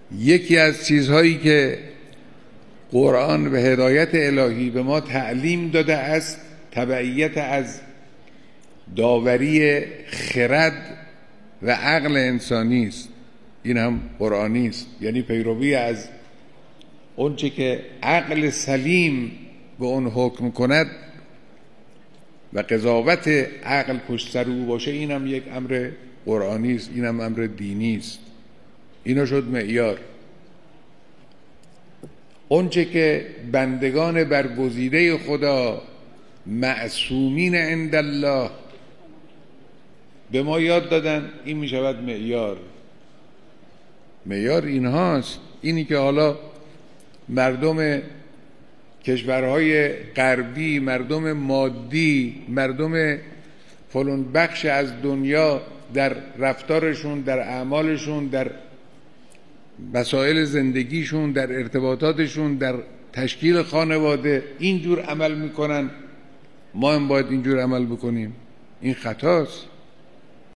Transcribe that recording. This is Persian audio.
یکی از چیزهایی که قرآن و هدایت الهی به ما تعلیم داده است تبعیت از داوری خرد و عقل انسانی است. این هم قرآنی است، یعنی پیروی از اون چه که عقل سلیم به اون حکم کند و قضاوت عقل پشت سر او باشه. این هم یک امر قرآنی است، این هم امر دینی است. اینا شد معیار. اون چه که بندگان برگزیده خدا معصومین عند الله به ما یاد دادن، این می شود معیار. معیار این هاست. اینی که حالا مردم کشورهای غربی، مردم مادی، مردم فلان بخش از دنیا در رفتارشون، در اعمالشون، در مسائل زندگیشون، در ارتباطاتشون، در تشکیل خانواده اینجور عمل میکنن، ما هم باید اینجور عمل بکنیم. این خطاست.